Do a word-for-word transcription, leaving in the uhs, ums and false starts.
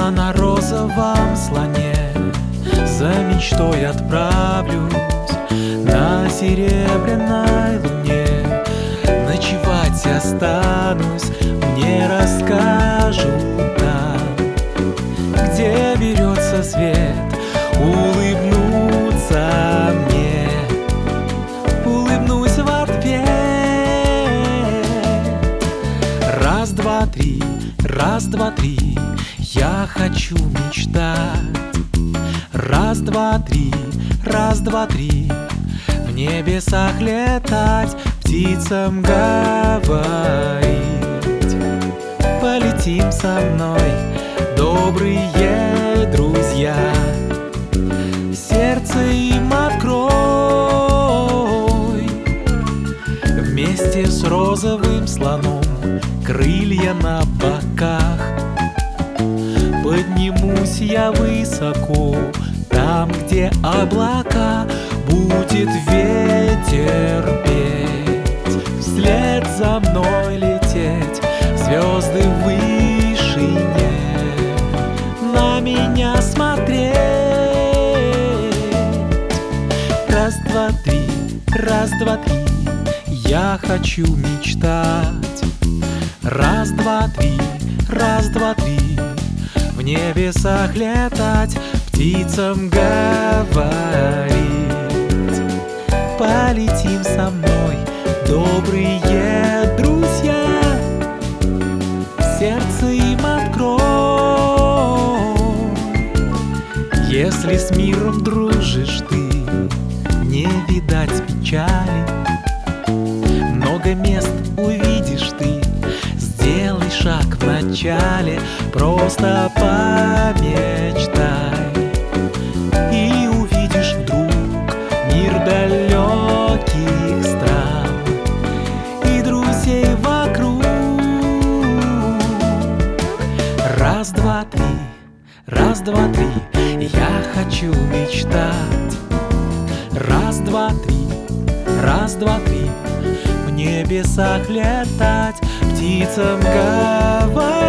Я на розовом слоне за мечтой отправлюсь, на серебряной луне ночевать останусь. Мне расскажут там, где берется свет, улыбнуться мне, улыбнусь в ответ. Раз, два, три, раз, два, три, я хочу мечтать. Раз, два, три, раз, два, три, в небесах летать, птицам говорить. Полетим со мной, добрые друзья, сердце им открой. Вместе с розовым слоном, крылья на боках, поднимусь я высоко, там, где облака, будет ветер петь, вслед за мной лететь, звезды в вышине на меня смотреть. Раз, два, три, раз, два, три, я хочу мечтать. Раз, два, три, раз, два, три, в небесах летать, птицам говорить. Полетим со мной, добрые друзья, сердце им открой. Если с миром дружишь ты, не видать печали, много мест увидишь ты, сделай шаг вначале, просто помечтай, и увидишь вдруг мир далеких стран и друзей вокруг. Раз, два, три, раз, два, три, я хочу мечтать. Раз, два, три, раз, два, три, в небесах летать, птицам говорить.